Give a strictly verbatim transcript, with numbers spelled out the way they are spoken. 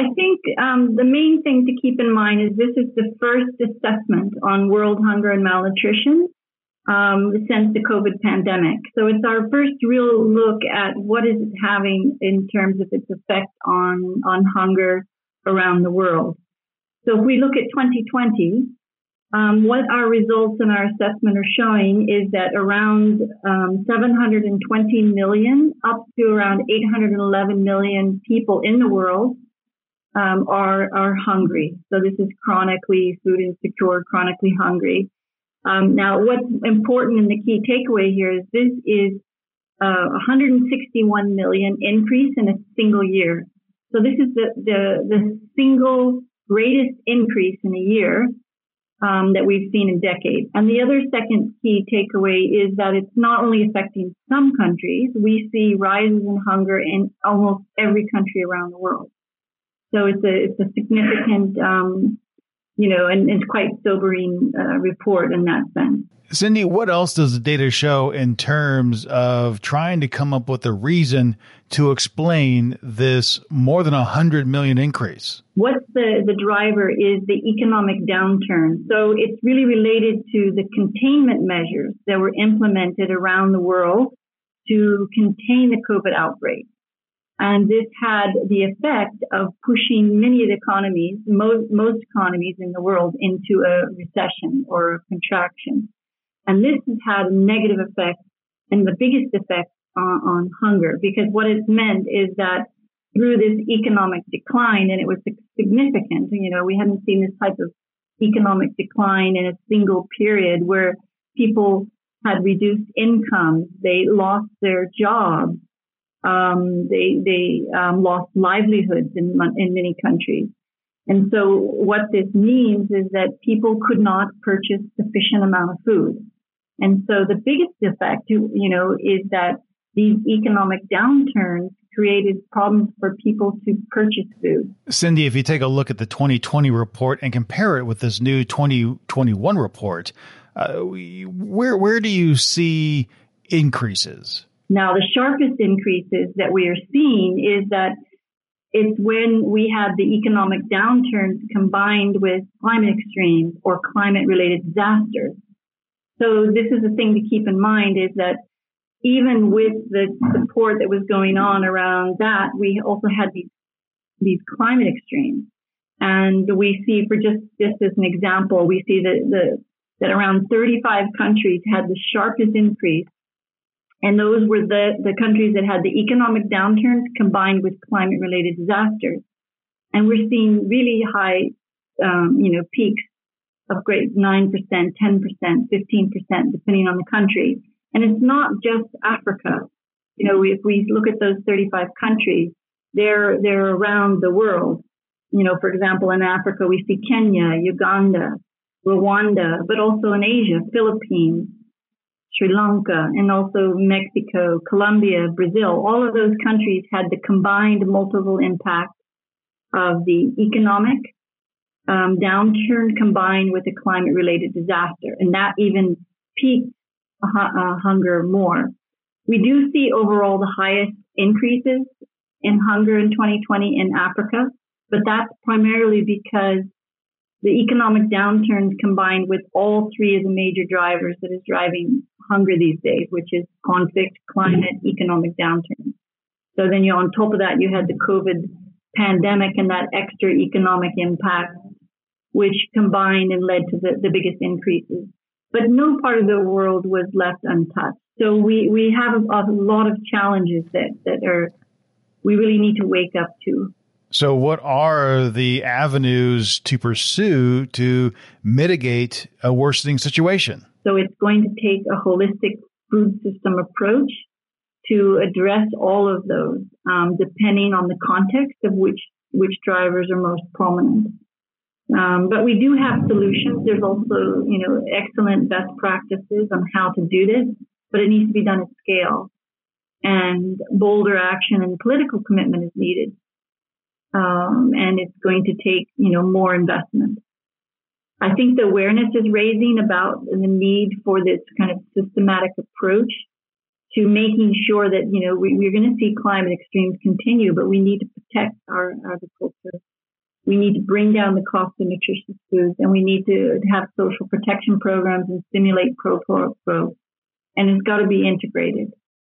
think um, the main thing to keep in mind is this is the first assessment on world hunger and malnutrition um, since the COVID pandemic. So it's our first real look at what is it having in terms of its effect on, on hunger around the world. So if we look at twenty twenty, um, what our results and our assessment are showing is that around um, seven hundred twenty million up to around eight hundred eleven million people in the world um, are are hungry. So this is chronically food insecure, chronically hungry. Um, now, what's important and the key takeaway here is this is uh, one hundred sixty-one million increase in a single year. So this is the the, the single greatest increase in a year um, that we've seen in decades. And the other second key takeaway is that it's not only affecting some countries, we see rises in hunger in almost every country around the world. So it's a it's a significant, um, you know, and it's quite sobering uh, report in that sense. Cindy, what else does the data show in terms of trying to come up with a reason to explain this more than one hundred million increase? What's the, the driver is the economic downturn. So it's really related to the containment measures that were implemented around the world to contain the COVID outbreak. And this had the effect of pushing many of the economies, most, most economies in the world, into a recession or a contraction. And this has had a negative effect and the biggest effect on, on hunger, because what it's meant is that through this economic decline, and it was significant, you know, we hadn't seen this type of economic decline in a single period where people had reduced incomes, they lost their jobs, um, they, they um, lost livelihoods in, in many countries. And so what this means is that people could not purchase sufficient amount of food. And so the biggest effect, you know, is that these economic downturns created problems for people to purchase food. Cindy, if you take a look at the twenty twenty report and compare it with this new twenty twenty-one report, uh, where where do you see increases? Now, the sharpest increases that we are seeing is that it's when we have the economic downturns combined with climate extremes or climate-related disasters. So this is the thing to keep in mind is that even with the support that was going on around that, we also had these these climate extremes. And we see, for just, just as an example, we see that, the, that around thirty-five countries had the sharpest increase. And those were the, the countries that had the economic downturns combined with climate-related disasters. And we're seeing really high, um, you know, peaks of great nine percent, ten percent, fifteen percent, depending on the country. And it's not just Africa. You know, if we look at those thirty-five countries, they're, they're around the world. You know, for example, in Africa, we see Kenya, Uganda, Rwanda, but also in Asia, Philippines, Sri Lanka, and also Mexico, Colombia, Brazil. All of those countries had the combined multiple impact of the economic um, downturn combined with a climate-related disaster, and that even peaked uh, uh, hunger more. We do see overall the highest increases in hunger in twenty twenty in Africa, but that's primarily because the economic downturns combined with all three of the major drivers that is driving hunger these days, which is conflict, climate, economic downturn. So then you on top of that, you had the COVID pandemic and that extra economic impact, which combined and led to the, the biggest increases. But no part of the world was left untouched. So we, we have a, a lot of challenges that, that are, we really need to wake up to. So what are the avenues to pursue to mitigate a worsening situation? So it's going to take a holistic food system approach to address all of those, um, depending on the context of which, which drivers are most prominent. Um, but we do have solutions. There's also, you know, excellent best practices on how to do this, but it needs to be done at scale. And bolder action and political commitment is needed. Um, and it's going to take, you know, more investment. I think the awareness is raising about the need for this kind of systematic approach to making sure that, you know, we, we're going to see climate extremes continue, but we need to protect our agriculture. We need to bring down the cost of nutritious foods, and we need to have social protection programs and stimulate pro growth. And it's got to be integrated.